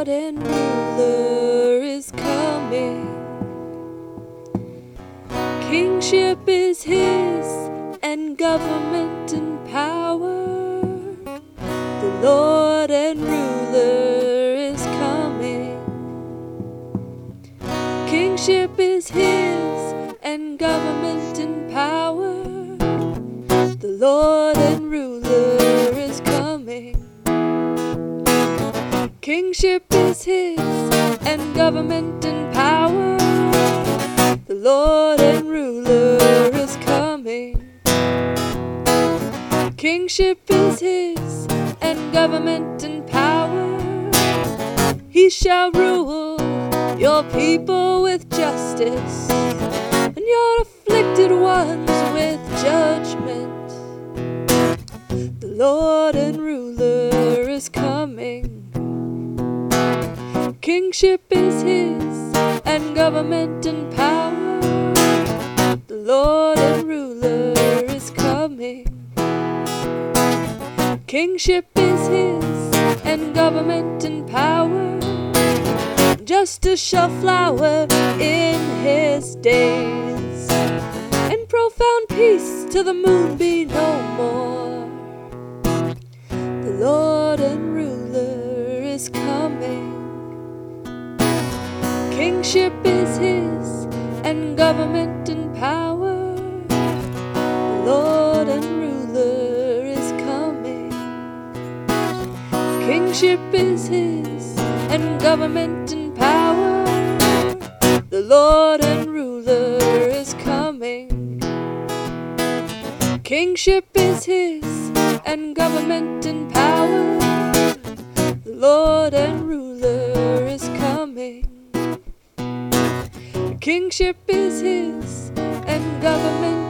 Lord and ruler is coming. Kingship is his, and government and power. The Lord and ruler is coming. Kingship is his, and government and power. The Lord and ruler is coming. Kingship is his, and government and power. The Lord and ruler is coming. Kingship is his, and government and power. He shall rule your people with justice, and your afflicted ones with judgment. The Lord and ruler is coming. Kingship is his, and government and power. The Lord and ruler is coming. Kingship is his, and government and power. Justice shall flower in his days, and profound peace till the moon be no more. The Lord and ruler is coming. Kingship is his, and government and power. The Lord and ruler is coming. Kingship is his, and government and power. The Lord and ruler is coming. Kingship is his, and government and power. The Lord and ruler is coming. Kingship is his, and government